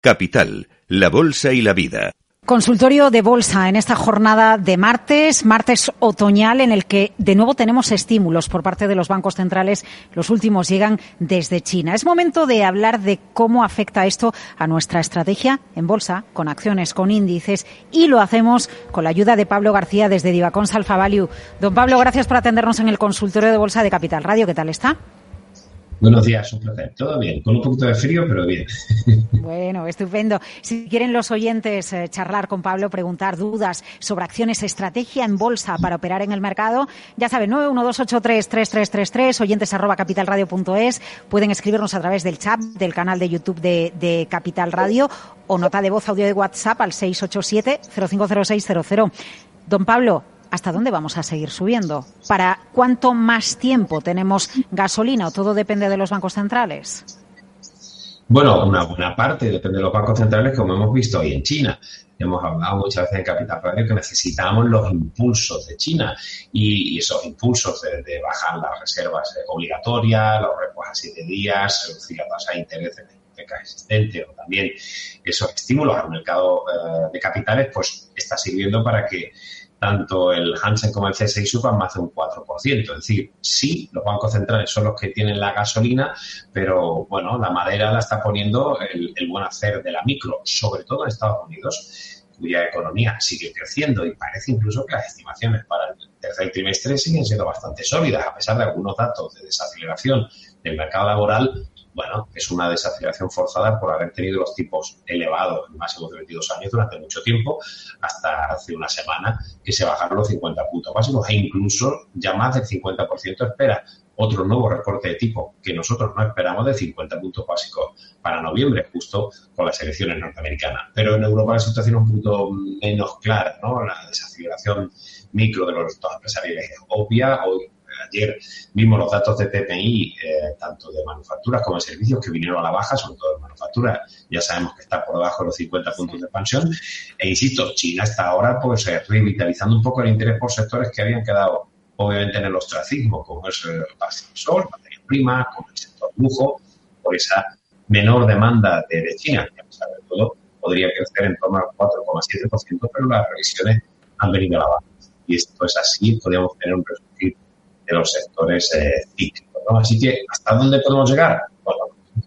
Capital, la bolsa y la vida. Consultorio de bolsa en esta jornada de martes otoñal, en el que de nuevo tenemos estímulos por parte de los bancos centrales. Los últimos llegan desde China. Es momento de hablar de cómo afecta esto a nuestra estrategia en bolsa, con acciones, con índices, y lo hacemos con la ayuda de Pablo García desde Divacons Alpha Value. Don Pablo, gracias por atendernos en el consultorio de bolsa de Capital Radio. ¿Qué tal está? Buenos días, un placer. Todo bien, con un poquito de frío, pero bien. Bueno, estupendo. Si quieren los oyentes charlar con Pablo, preguntar dudas sobre acciones, estrategia en bolsa para operar en el mercado, ya saben, 912833333, oyentes@capitalradio.es. Pueden escribirnos a través del chat del canal de YouTube de Capital Radio o nota de voz, audio de WhatsApp al 687-050600. Don Pablo, ¿hasta dónde vamos a seguir subiendo? ¿Para cuánto más tiempo tenemos gasolina o todo depende de los bancos centrales? Bueno, una buena parte depende de los bancos centrales, como hemos visto hoy en China. Hemos hablado muchas veces en Capital Radio que necesitamos los impulsos de China y esos impulsos de bajar las reservas obligatorias, los repos a 7 días, reducir la tasa de interés de la hipoteca existente o también esos estímulos al mercado de capitales, pues está sirviendo para que tanto el Hansen como el CSI suban más de un 4%. Es decir, sí, los bancos centrales son los que tienen la gasolina, pero bueno, la madera la está poniendo el buen hacer de la micro, sobre todo en Estados Unidos, cuya economía sigue creciendo y parece incluso que las estimaciones para el tercer trimestre siguen siendo bastante sólidas, a pesar de algunos datos de desaceleración del mercado laboral. Bueno, es una desaceleración forzada por haber tenido los tipos elevados, máximos de 22 años durante mucho tiempo, hasta hace una semana que se bajaron los 50 puntos básicos e incluso ya más del 50% espera otro nuevo recorte de tipo que nosotros no esperamos de 50 puntos básicos para noviembre, justo con las elecciones norteamericanas. Pero en Europa la situación es un poquito menos clara, ¿no? La desaceleración micro de los resultados empresariales es obvia. Ayer vimos los datos de PMI, tanto de manufacturas como de servicios, que vinieron a la baja, sobre todo en manufacturas. Ya sabemos que está por debajo de los 50 puntos de expansión. E insisto, China está ahora pues revitalizando un poco el interés por sectores que habían quedado obviamente en el ostracismo, como es el sol, materia prima, como el sector lujo, por esa menor demanda de China, que a pesar de todo podría crecer en torno al 4,7%, pero las revisiones han venido a la baja. Y esto es así, podríamos tener un resurgir de los sectores cíclicos, ¿no? Así que, ¿hasta dónde podemos llegar? Bueno,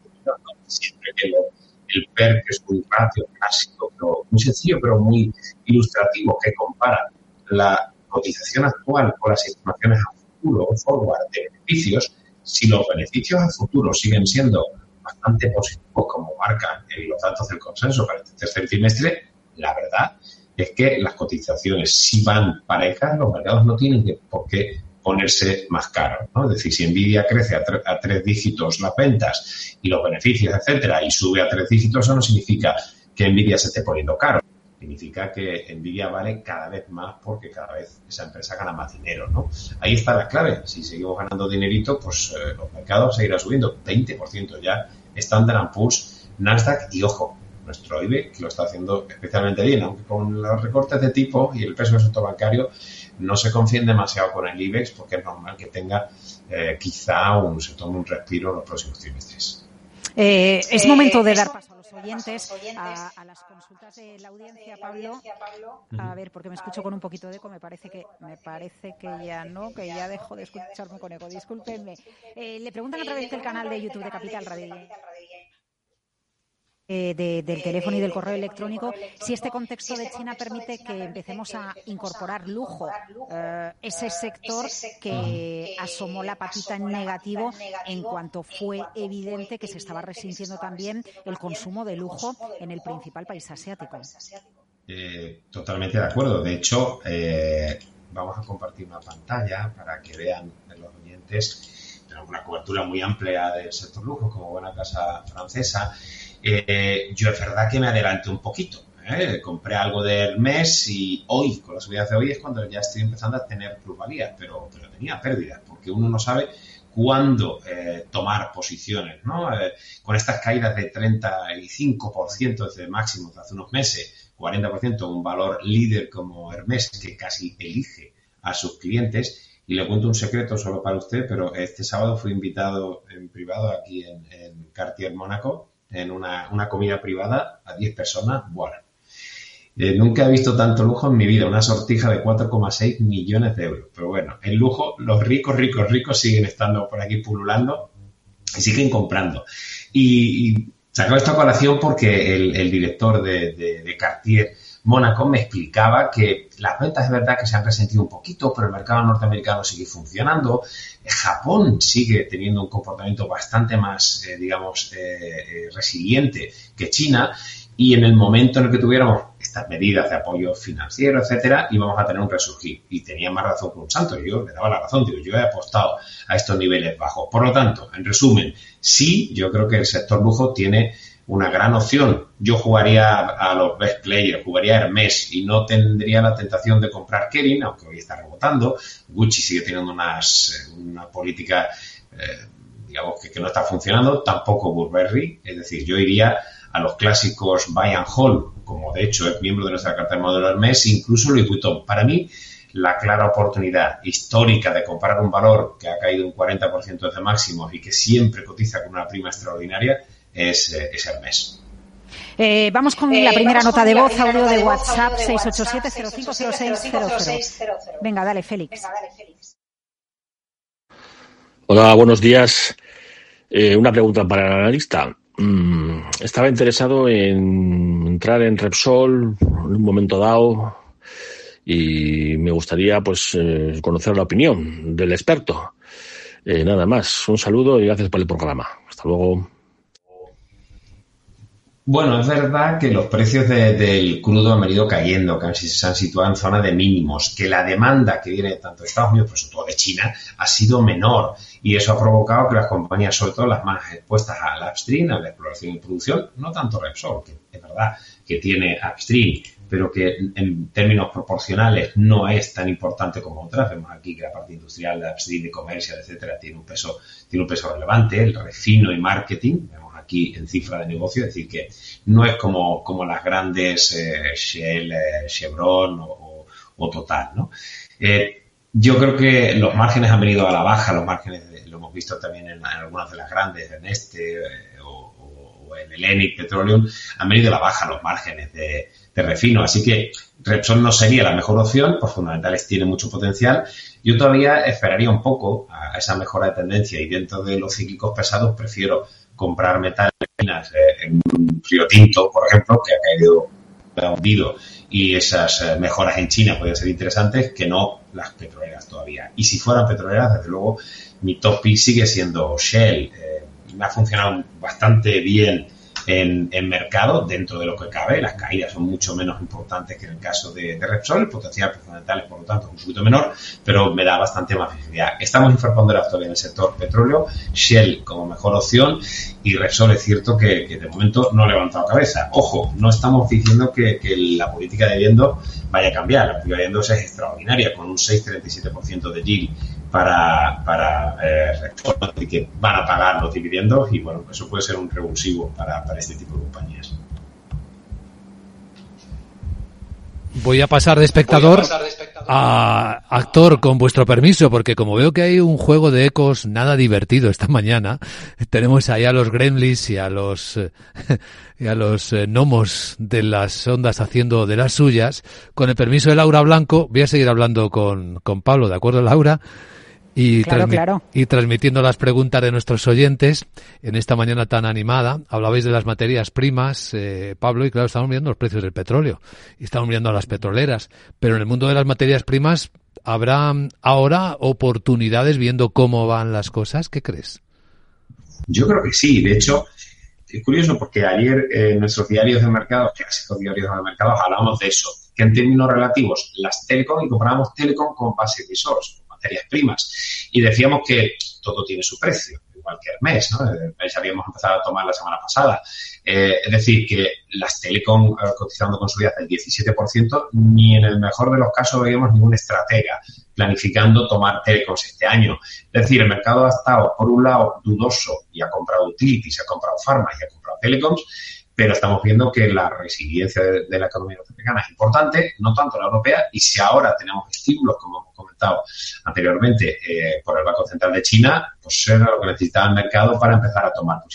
siempre que el PER, que es un ratio clásico, pero muy sencillo, pero muy ilustrativo, que compara la cotización actual con las estimaciones a futuro, forward, de beneficios. Si los beneficios a futuro siguen siendo bastante positivos, como marcan los datos del consenso para este tercer trimestre, la verdad es que las cotizaciones, si van parejas, los mercados no tienen por qué ponerse más caros, ¿no? Es decir, si Nvidia crece a 3 dígitos las ventas y los beneficios, etcétera, y sube a 3 dígitos, eso no significa que Nvidia se esté poniendo caro. Significa que Nvidia vale cada vez más porque cada vez esa empresa gana más dinero, ¿no? Ahí está la clave. Si seguimos ganando dinerito, pues los mercados seguirán subiendo 20% ya. Standard & Poor's, Nasdaq y, ojo, nuestro IBEX, que lo está haciendo especialmente bien, aunque con los recortes de tipo y el peso del sector bancario no se confíen demasiado con el IBEX, porque es normal que tenga quizá se tome un respiro en los próximos trimestres. Es momento de dar paso a los oyentes, a las consultas de la audiencia, Pablo. A ver, porque me escucho con un poquito de eco, me parece que ya no, que ya dejo de escucharme con eco, discúlpenme. Le preguntan a través del canal de YouTube de Capital Radio, del teléfono y del correo electrónico, si este contexto de China permite que empecemos a incorporar lujo, ese sector que asomó la patita en negativo en cuanto fue evidente que se estaba resintiendo también el consumo de lujo en el principal país asiático. Totalmente de acuerdo. De hecho, vamos a compartir una pantalla para que vean los oyentes. Tenemos una cobertura muy amplia del sector lujo como buena casa francesa. Yo es verdad que me adelanté un poquito. Compré algo de Hermès y hoy, con las subidas de hoy, es cuando ya estoy empezando a tener plusvalías, pero tenía pérdidas, porque uno no sabe cuándo tomar posiciones, ¿no? Con estas caídas de 35% desde máximos de hace unos meses, 40%, un valor líder como Hermès, que casi elige a sus clientes. Y le cuento un secreto solo para usted, pero este sábado fui invitado en privado aquí en Cartier Mónaco en una comida privada a 10 personas, bueno. Nunca he visto tanto lujo en mi vida, una sortija de 4,6 millones de euros. Pero bueno, el lujo, los ricos siguen estando por aquí pululando y siguen comprando. Y saco esta colación porque el director de Cartier Mónaco me explicaba que las ventas es verdad que se han resentido un poquito, pero el mercado norteamericano sigue funcionando. Japón sigue teniendo un comportamiento bastante más, resiliente que China. Y en el momento en el que tuviéramos estas medidas de apoyo financiero, etcétera, íbamos a tener un resurgir. Y tenía más razón que un santo. Yo le daba la razón. Digo, yo he apostado a estos niveles bajos. Por lo tanto, en resumen, sí, yo creo que el sector lujo tiene una gran opción. Yo jugaría a los best players, jugaría a Hermès y no tendría la tentación de comprar Kering, aunque hoy está rebotando. Gucci sigue teniendo una política, que no está funcionando. Tampoco Burberry. Es decir, yo iría a los clásicos buy and hold, como de hecho es miembro de nuestra carta de modelo Hermès, incluso Louis Vuitton. Para mí, la clara oportunidad histórica de comprar un valor que ha caído un 40% desde máximos y que siempre cotiza con una prima extraordinaria es Hermès. Vamos con la primera nota de voz, audio de WhatsApp, 687-050600. Venga, dale, Félix. Hola, buenos días. Una pregunta para el analista. Estaba interesado en entrar en Repsol en un momento dado y me gustaría conocer la opinión del experto. Nada más, un saludo y gracias por el programa. Hasta luego. Bueno, es verdad que los precios del crudo han venido cayendo, casi se han situado en zona de mínimos, que la demanda que viene tanto de Estados Unidos, pero sobre todo de China, ha sido menor y eso ha provocado que las compañías, sobre todo las más expuestas al upstream, a la exploración y producción, no tanto Repsol, que es verdad que tiene upstream, pero que en términos proporcionales no es tan importante como otras. Vemos aquí que la parte industrial, de upstream, de comercial, etcétera, tiene un peso relevante. El refino y marketing, vemos aquí en cifra de negocio, es decir, que no es como las grandes Shell, Chevron o Total, ¿no? Yo creo que los márgenes han venido a la baja, lo hemos visto también en algunas de las grandes, en o en el Eni Petroleum, han venido a la baja los márgenes de refino, así que Repsol no sería la mejor opción, por fundamentales tiene mucho potencial. Yo todavía esperaría un poco a esa mejora de tendencia y dentro de los cíclicos pesados prefiero comprar metales en un Río Tinto, por ejemplo, que ha caído hundido y esas mejoras en China podrían ser interesantes, que no las petroleras todavía. Y si fueran petroleras, desde luego, mi top pick sigue siendo Shell. Me ha funcionado bastante bien en mercado, dentro de lo que cabe. Las caídas son mucho menos importantes que en el caso de Repsol. El potencial fundamental, por lo tanto, es un poquito menor, pero me da bastante más visibilidad. Estamos infraponderados todavía en el sector petróleo. Shell como mejor opción y Repsol es cierto que de momento no ha levantado cabeza. Ojo, no estamos diciendo que la política de dividendos vaya a cambiar. La política de dividendos es extraordinaria, con un 6,37% de yield para Repsol, así que van a pagar los dividendos y bueno, eso puede ser un revulsivo para este tipo de compañías. Voy a pasar de espectador a actor, con vuestro permiso, porque como veo que hay un juego de ecos nada divertido esta mañana, tenemos ahí a los gremlins y a los gnomos de las ondas haciendo de las suyas. Con el permiso de Laura Blanco, voy a seguir hablando con Pablo, ¿de acuerdo, Laura? Y, claro. Y transmitiendo las preguntas de nuestros oyentes en esta mañana tan animada. Hablabais de las materias primas, Pablo, y claro, estamos mirando los precios del petróleo y estamos mirando a las petroleras, pero en el mundo de las materias primas ¿habrá ahora oportunidades viendo cómo van las cosas? ¿Qué crees? Yo creo que sí. De hecho, es curioso porque ayer en nuestros diarios de mercado, clásicos diarios de mercado, hablábamos de eso, que en términos relativos las telecom, y comparábamos telecom con base resource, materias primas, y decíamos que todo tiene su precio, igual que Hermès, ¿no? Hermès habíamos empezado a tomar la semana pasada. Es decir, que las telecom cotizando con subidas del 17%, ni en el mejor de los casos veíamos ningún estratega planificando tomar telecoms este año. Es decir, el mercado ha estado, por un lado, dudoso y ha comprado utilities, ha comprado pharma y ha comprado telecoms, pero estamos viendo que la resiliencia de la economía norteamericana es importante, no tanto la europea, y si ahora tenemos estímulos, como hemos comentado anteriormente, por el Banco Central de China, pues era lo que necesitaba el mercado para empezar a tomar posiciones.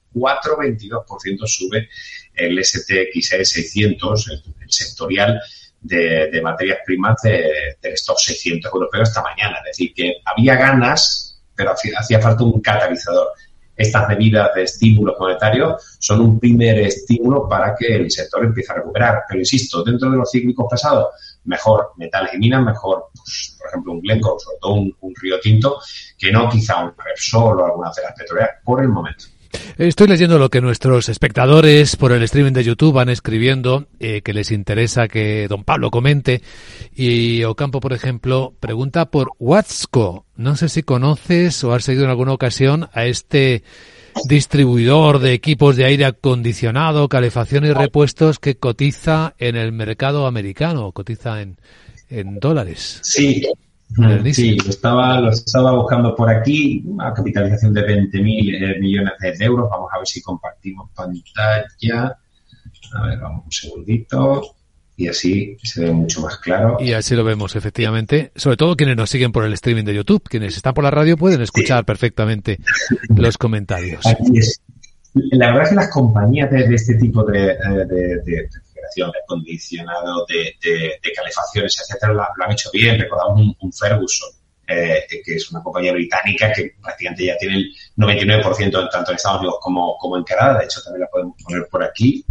4,22% sube el STXE 600, el sectorial de materias primas de estos 600 europeos esta mañana. Es decir, que había ganas, pero hacía falta un catalizador. Estas medidas de estímulos monetarios son un primer estímulo para que el sector empiece a recuperar. Pero insisto, dentro de los cíclicos pesados, mejor metales y minas, mejor, pues, por ejemplo, un Glencore, sobre todo un Río Tinto, que no quizá un Repsol o alguna de las petroleras por el momento. Estoy leyendo lo que nuestros espectadores por el streaming de YouTube van escribiendo, que les interesa que don Pablo comente. Y Ocampo, por ejemplo, pregunta por Watsco. No sé si conoces o has seguido en alguna ocasión a este distribuidor de equipos de aire acondicionado, calefacción y repuestos que cotiza en el mercado americano, cotiza en dólares. Sí. Sí, lo estaba buscando por aquí, una capitalización de 20.000 millones de euros. Vamos a ver si compartimos pantalla. A ver, vamos un segundito. Y así se ve mucho más claro. Y así lo vemos, efectivamente. Sobre todo quienes nos siguen por el streaming de YouTube. Quienes están por la radio pueden escuchar perfectamente los comentarios. Aquí es. La verdad es que las compañías de este tipo de refrigeración, de acondicionado, de calefacciones, etcétera, lo han hecho bien. Recordamos un Ferguson, que es una compañía británica que prácticamente ya tiene el 99% tanto en Estados Unidos como en Canadá. De hecho, también la podemos poner por aquí.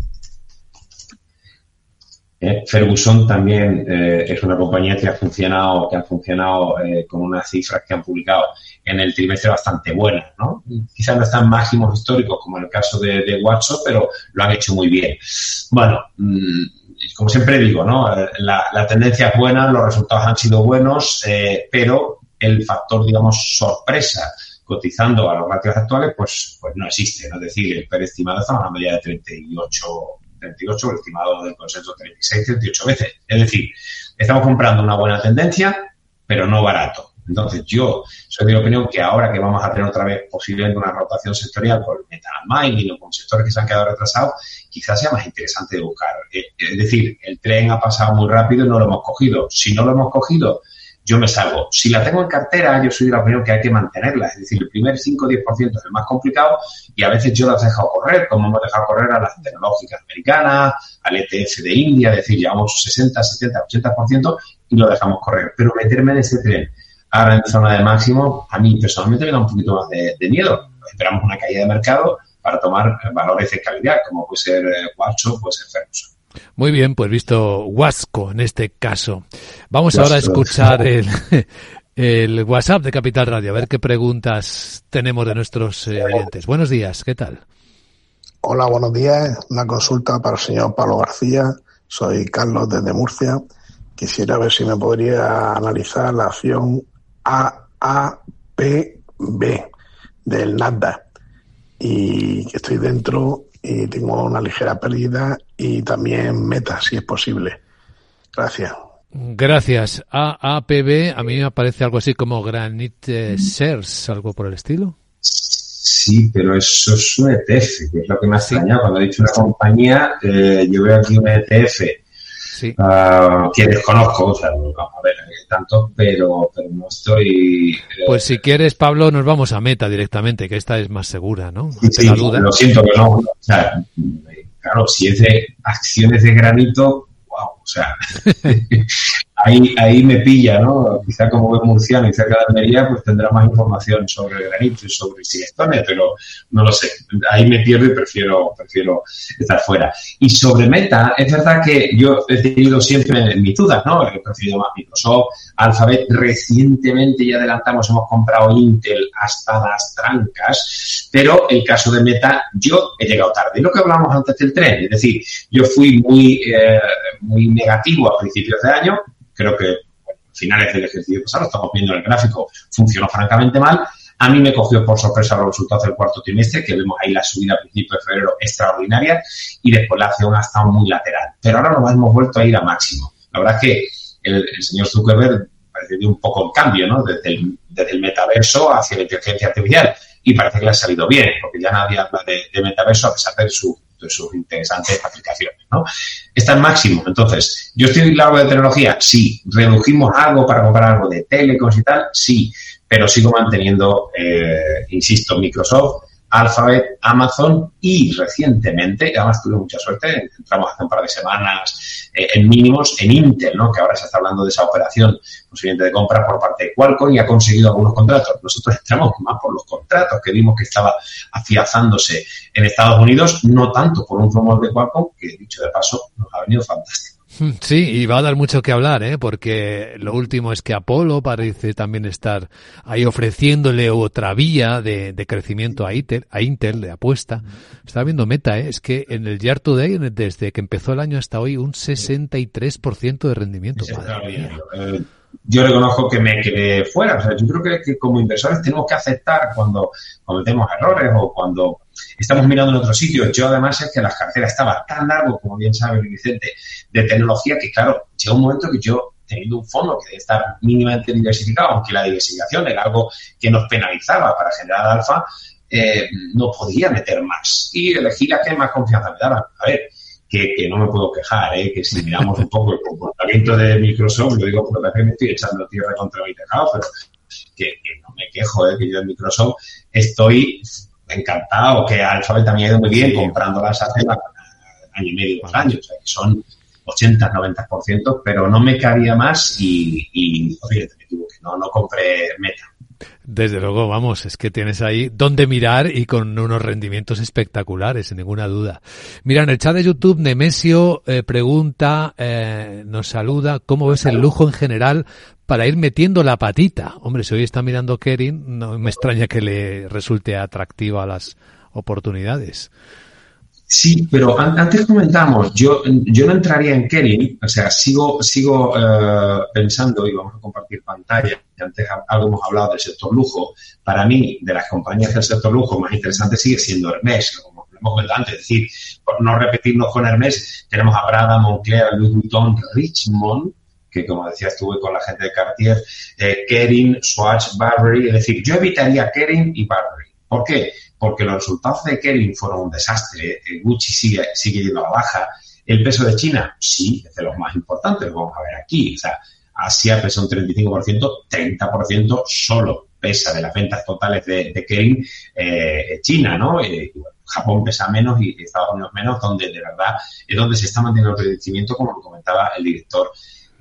Ferguson también es una compañía que ha funcionado con unas cifras que han publicado en el trimestre bastante buenas, ¿no? Quizás no están máximos históricos como en el caso de Watson, pero lo han hecho muy bien. Bueno, como siempre digo, ¿no? La tendencia es buena, los resultados han sido buenos, pero el factor, digamos, sorpresa cotizando a los ratios actuales, pues no existe, ¿no? Es decir, el PER estimado está en una media de 38, el estimado del consenso 36, 38 veces. Es decir, estamos comprando una buena tendencia, pero no barato. Entonces, yo soy de la opinión que ahora que vamos a tener otra vez posiblemente una rotación sectorial con metal mining o con sectores que se han quedado retrasados, quizás sea más interesante de buscar. Es decir, el tren ha pasado muy rápido y no lo hemos cogido. Si no lo hemos cogido, yo me salgo. Si la tengo en cartera, yo soy de la opinión que hay que mantenerla. Es decir, el primer 5 o 10% es el más complicado y a veces yo las he dejado correr, como hemos dejado correr a las tecnológicas americanas, al ETF de India, es decir, llevamos 60, 70, 80% y lo dejamos correr. Pero meterme en ese tren ahora en zona de máximo, a mí personalmente me da un poquito más de miedo. Esperamos una caída de mercado para tomar valores de calidad, como puede ser Watson, puede ser Ferguson. Muy bien, pues visto Wasco en este caso. Vamos ahora a escuchar el WhatsApp de Capital Radio, a ver qué preguntas tenemos de nuestros oyentes. Buenos días, ¿qué tal? Hola, buenos días. Una consulta para el señor Pablo García. Soy Carlos desde Murcia. Quisiera ver si me podría analizar la acción AAPB del Nasdaq. Y que estoy dentro y tengo una ligera pérdida y también Meta, si es posible. Gracias. Gracias. AAPB, a mí me parece algo así como Granite Shares, algo por el estilo. Sí, pero eso es un ETF, que es lo que me ha extrañado. Cuando he dicho una compañía, yo veo aquí un ETF que desconozco, o sea, vamos a ver tanto, pero no estoy... Pues si quieres, Pablo, nos vamos a Meta directamente, que esta es más segura, ¿no? Sí, la duda. Lo siento que no. O sea, claro, si es de acciones de granito, wow, o sea, ahí me pilla, ¿no? Quizá como es murciano y cerca de Almería, pues tendrá más información sobre el granito y sobre Silestone, pero no lo sé. Ahí me pierdo y prefiero estar fuera. Y sobre Meta, es verdad que yo he tenido siempre mis dudas, ¿no? He preferido más Microsoft, Alphabet. Recientemente ya adelantamos, hemos comprado Intel hasta las trancas, pero el caso de Meta, yo he llegado tarde. Lo que hablamos antes del tren, es decir, yo fui muy negativo a principios de año. Creo que a finales del ejercicio pasado, estamos viendo el gráfico, funcionó francamente mal. A mí me cogió por sorpresa los resultados del cuarto trimestre, que vemos ahí la subida a principios de febrero extraordinaria, y después la acción ha estado muy lateral. Pero ahora nos hemos vuelto a ir a máximo. La verdad es que el señor Zuckerberg parece que dio un poco el cambio, ¿no? Desde el metaverso hacia la inteligencia artificial. Y parece que le ha salido bien, porque ya nadie habla de metaverso a pesar de sus interesantes aplicaciones, ¿no? Está en máximo. Entonces, ¿yo estoy largo de tecnología? Sí. ¿Redujimos algo para comprar algo de telecoms y tal? Sí. Pero sigo manteniendo, insisto, Microsoft, Alphabet, Amazon y recientemente, además tuve mucha suerte, entramos hace un par de semanas en mínimos en Intel, ¿no? Que ahora se está hablando de esa operación posiblemente de compra por parte de Qualcomm y ha conseguido algunos contratos. Nosotros entramos más por los contratos que vimos que estaba afianzándose en Estados Unidos, no tanto por un rumor de Qualcomm, que dicho de paso nos ha venido fantástico. Sí, y va a dar mucho que hablar, porque lo último es que Apollo parece también estar ahí ofreciéndole otra vía de crecimiento a Intel, de apuesta. Estaba viendo Meta, es que en el Year to Day, desde que empezó el año hasta hoy, un 63% de rendimiento. Yo reconozco que me quedé fuera. O sea, yo creo que como inversores tenemos que aceptar cuando cometemos errores o cuando estamos mirando en otro sitio. Yo además es que las carteras estaban tan largo, como bien sabe Vicente, de tecnología que claro, llegó un momento que yo, teniendo un fondo que debe estar mínimamente diversificado, aunque la diversificación era algo que nos penalizaba para generar alfa, no podía meter más. Y elegí la que más confianza me daba. A ver, que no me puedo quejar, que si miramos un poco el comportamiento de Microsoft, lo digo porque parece que me estoy echando tierra contra mi tejado, pero que no me quejo, que yo en Microsoft estoy encantado, que Alphabet también ha ido muy bien, comprándolas hace año y medio, 2 años, o sea, que son 80-90%, pero no me cabía más y oye, me equivoqué, no compré Meta. Desde luego, vamos, es que tienes ahí donde mirar y con unos rendimientos espectaculares, sin ninguna duda. Mira, en el chat de YouTube, Nemesio pregunta, nos saluda, ¿cómo ves el lujo en general para ir metiendo la patita? Hombre, si hoy está mirando Kering, no me extraña que le resulte atractiva las oportunidades. Sí, pero antes comentamos, yo no entraría en Kering, o sea, sigo pensando, y vamos a compartir pantalla, que antes algo hemos hablado del sector lujo. Para mí, de las compañías del sector lujo, más interesante sigue siendo Hermès, como hemos comentado antes, es decir, por no repetirnos con Hermès, tenemos a Prada, Moncler, Louis Vuitton, Richemont, que como decía estuve con la gente de Cartier, Kering, Swatch, Burberry, es decir, yo evitaría Kering y Burberry. ¿Por qué? Porque los resultados de Kering fueron un desastre. Gucci sigue yendo a la baja. ¿El peso de China? Sí, es de los más importantes. Lo vamos a ver aquí. O sea, Asia pesa un 35%, 30% solo pesa de las ventas totales de Kering China, ¿no? Japón pesa menos y Estados Unidos menos, donde de verdad es donde se está manteniendo el crecimiento, como lo comentaba el director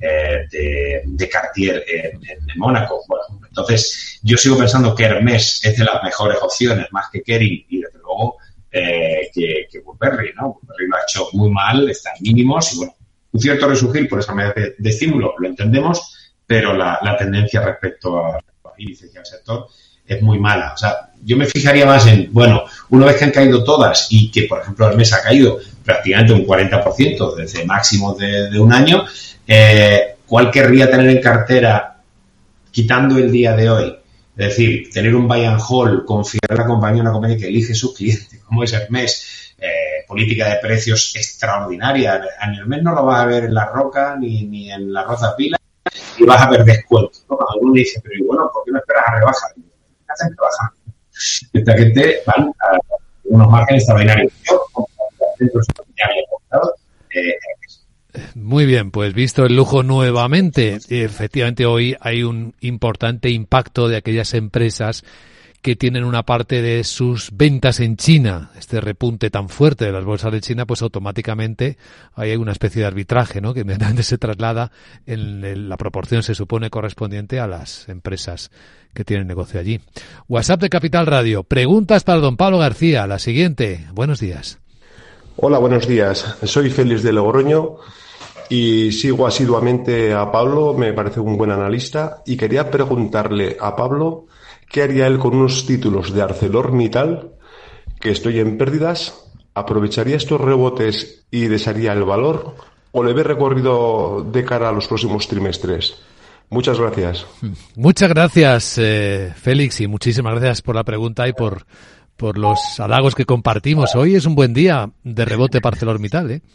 de Cartier en Mónaco. Bueno, entonces yo sigo pensando que Hermès es de las mejores opciones, más que Kering y desde luego que Burberry, ¿no? Burberry lo ha hecho muy mal, está en mínimos y bueno, un cierto resurgir por esa medida de estímulo, lo entendemos, pero la tendencia respecto a los índices y al sector es muy mala. O sea, yo me fijaría más en, bueno, una vez que han caído todas y que, por ejemplo, Hermès ha caído prácticamente un 40% desde máximos de un año, ¿cuál querría tener en cartera quitando el día de hoy? Es decir, tener un buy and hold, confiar en la compañía, una compañía que elige sus clientes, como es Hermès, política de precios extraordinaria. En Hermès no lo vas a ver en La Roca ni en La Roza Pila y vas a ver descuentos. Cuando uno dice, pero bueno, ¿por qué no esperas a rebajar? ¿Qué hacen rebajar? Esta gente van a unos márgenes extraordinarios. Yo, como dentro de ya había comprado, muy bien, pues visto el lujo nuevamente, efectivamente hoy hay un importante impacto de aquellas empresas que tienen una parte de sus ventas en China. Este repunte tan fuerte de las bolsas de China, pues automáticamente hay una especie de arbitraje, ¿no? Que inmediatamente se traslada en la proporción, se supone, correspondiente a las empresas que tienen negocio allí. WhatsApp de Capital Radio. Preguntas para don Pablo García. La siguiente. Buenos días. Hola, buenos días. Soy Félix de Logroño y sigo asiduamente a Pablo, me parece un buen analista, y quería preguntarle a Pablo qué haría él con unos títulos de ArcelorMittal, que estoy en pérdidas. ¿Aprovecharía estos rebotes y desharía el valor o le ve recorrido de cara a los próximos trimestres? Muchas gracias. Muchas gracias, Félix, y muchísimas gracias por la pregunta y por los halagos que compartimos. Hoy es un buen día de rebote para ArcelorMittal, ¿eh?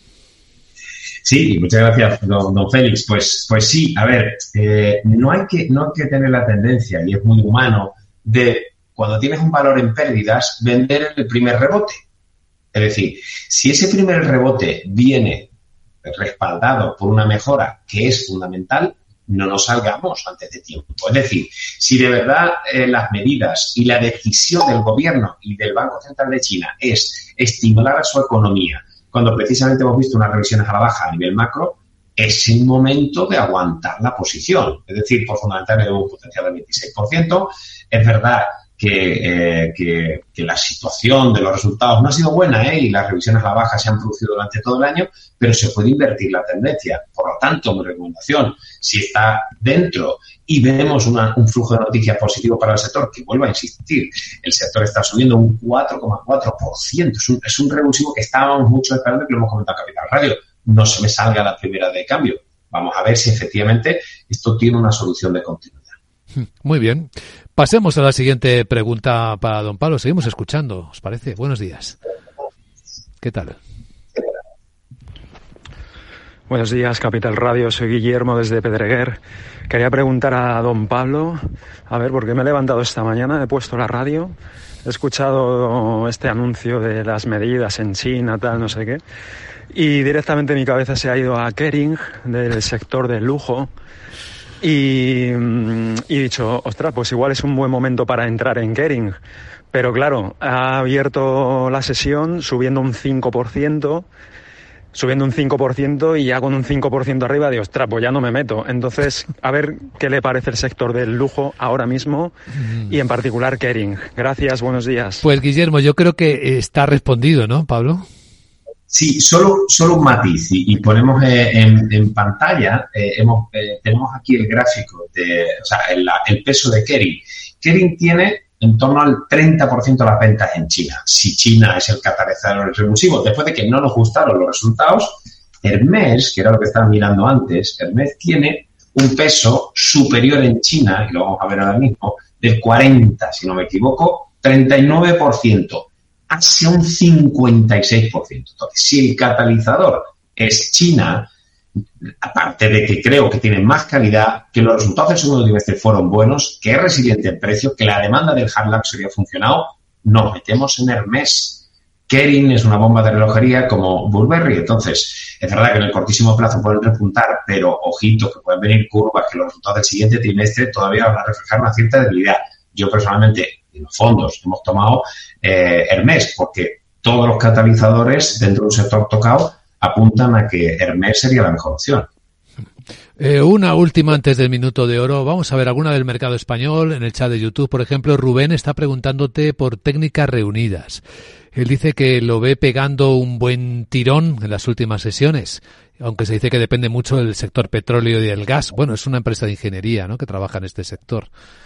Sí, muchas gracias, don Félix. Pues sí, a ver, no hay que tener la tendencia, y es muy humano, de cuando tienes un valor en pérdidas, vender el primer rebote. Es decir, si ese primer rebote viene respaldado por una mejora que es fundamental, no nos salgamos antes de tiempo. Es decir, si de verdad las medidas y la decisión del gobierno y del Banco Central de China es estimular a su economía, cuando precisamente hemos visto unas revisiones a la baja a nivel macro, es el momento de aguantar la posición. Es decir, por fundamental un potencial del 26%. Es verdad que la situación de los resultados no ha sido buena, y las revisiones a la baja se han producido durante todo el año, pero se puede invertir la tendencia. Por lo tanto, mi recomendación, si está dentro y vemos un flujo de noticias positivo para el sector, que vuelvo a insistir, el sector está subiendo un 4,4%. Es un revulsivo que estábamos mucho esperando, que lo hemos comentado en Capital Radio. No se me salga la primera de cambio. Vamos a ver si efectivamente esto tiene una solución de continuidad. Muy bien. Pasemos a la siguiente pregunta para don Pablo. Seguimos escuchando, ¿os parece? Buenos días. ¿Qué tal? Buenos días, Capital Radio. Soy Guillermo desde Pedreguer. Quería preguntar a don Pablo, a ver, porque me he levantado esta mañana, he puesto la radio, he escuchado este anuncio de las medidas en China, tal, no sé qué, y directamente mi cabeza se ha ido a Kering, del sector del lujo, y he dicho, ostras, pues igual es un buen momento para entrar en Kering. Pero claro, ha abierto la sesión subiendo un 5%, y ya con un 5% arriba, digo, ostras, pues ya no me meto. Entonces, a ver qué le parece el sector del lujo ahora mismo y en particular Kering. Gracias, buenos días. Pues Guillermo, yo creo que está respondido, ¿no, Pablo? Sí, solo un matiz y ponemos en pantalla, tenemos aquí el gráfico el peso de Kering. Kering tiene en torno al 30% de las ventas en China. Si China es el catalizador del revulsivo, después de que no nos gustaron los resultados, Hermès, que era lo que estaba mirando antes, Hermès tiene un peso superior en China, y lo vamos a ver ahora mismo, del 40, si no me equivoco, 39%. Hacia un 56%. Entonces, si el catalizador es China, aparte de que creo que tiene más calidad, que los resultados del segundo trimestre fueron buenos, que es resiliente en precio, que la demanda del hard luxury ha funcionado, nos metemos en Hermès. Kering es una bomba de relojería como Burberry. Entonces, es verdad que en el cortísimo plazo pueden repuntar, pero ojito, que pueden venir curvas, que los resultados del siguiente trimestre todavía van a reflejar una cierta debilidad. Yo personalmente, en los fondos, hemos tomado Hermès, porque todos los catalizadores dentro de un sector tocado apuntan a que Hermès sería la mejor opción. Una última antes del minuto de oro. Vamos a ver alguna del mercado español. En el chat de YouTube, por ejemplo, Rubén está preguntándote por Técnicas Reunidas. Él dice que lo ve pegando un buen tirón en las últimas sesiones, aunque se dice que depende mucho del sector petróleo y del gas. Bueno, es una empresa de ingeniería, ¿no?, que trabaja en este sector.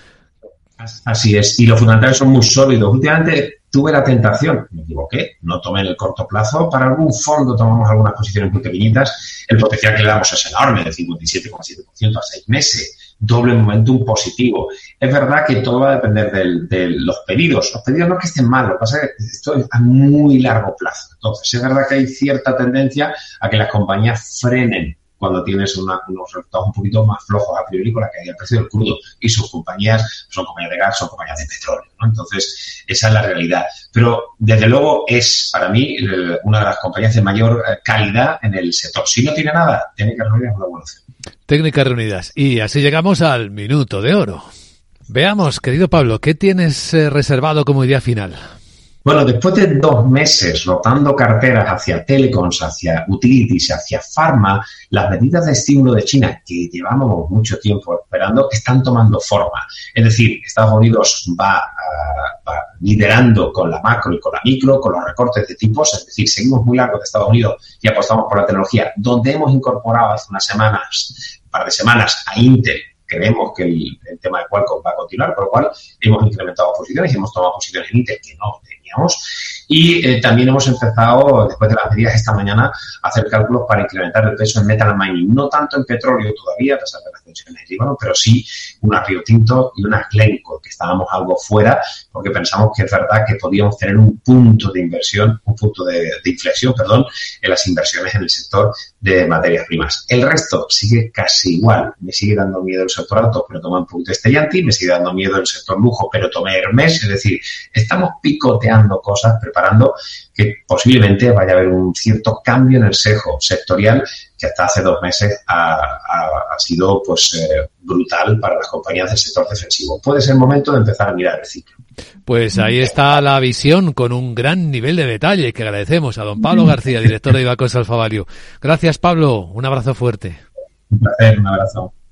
Así es, y los fundamentales son muy sólidos. Últimamente tuve la tentación, me equivoqué, no tomé en el corto plazo, para algún fondo tomamos algunas posiciones muy pequeñitas, el potencial que le damos es enorme, de 57,7% a 6 meses, doble momentum positivo. Es verdad que todo va a depender de los pedidos. Los pedidos no es que estén mal, lo que pasa es que esto es a muy largo plazo. Entonces, es verdad que hay cierta tendencia a que las compañías frenen cuando tienes unos resultados un poquito más flojos a priori con la caída del precio del crudo, y sus compañías son compañías de gas, son compañías de petróleo, ¿no? Entonces, esa es la realidad. Pero, desde luego, es para mí una de las compañías de mayor calidad en el sector. Si no tiene nada, Técnicas Reunidas es una buena opción. Técnicas Reunidas. Y así llegamos al minuto de oro. Veamos, querido Pablo, ¿qué tienes reservado como idea final? Bueno, después de 2 meses rotando carteras hacia telecoms, hacia utilities, hacia pharma, las medidas de estímulo de China, que llevamos mucho tiempo esperando, están tomando forma. Es decir, Estados Unidos va liderando con la macro y con la micro, con los recortes de tipos. Es decir, seguimos muy largos de Estados Unidos y apostamos por la tecnología, donde hemos incorporado hace un par de semanas a Intel. Creemos que el tema de Qualcomm va a continuar, por lo cual hemos incrementado posiciones y hemos tomado posiciones en Intel que no teníamos. Y también hemos empezado, después de las medidas esta mañana, a hacer cálculos para incrementar el peso en metal mining. No tanto en petróleo todavía, a pesar de las tensiones de Líbano, pero sí una Rio Tinto y una Glencore, que estábamos algo fuera, porque pensamos que es verdad que podíamos tener un punto de inversión, un punto de inflexión, en las inversiones en el sector de materias primas. El resto sigue casi igual. Me sigue dando miedo el sector auto, pero tomé un poquito Stellantis, me sigue dando miedo el sector lujo, pero tomé Hermès. Es decir, estamos picoteando cosas, preparando que posiblemente vaya a haber un cierto cambio en el sesgo sectorial que hasta hace 2 meses ha sido pues brutal para las compañías del sector defensivo. Puede ser el momento de empezar a mirar el ciclo. Pues ahí está la visión con un gran nivel de detalle que agradecemos a don Pablo García, director de Ibacox Alfa Value. Gracias, Pablo. Un abrazo fuerte. Un placer, un abrazo.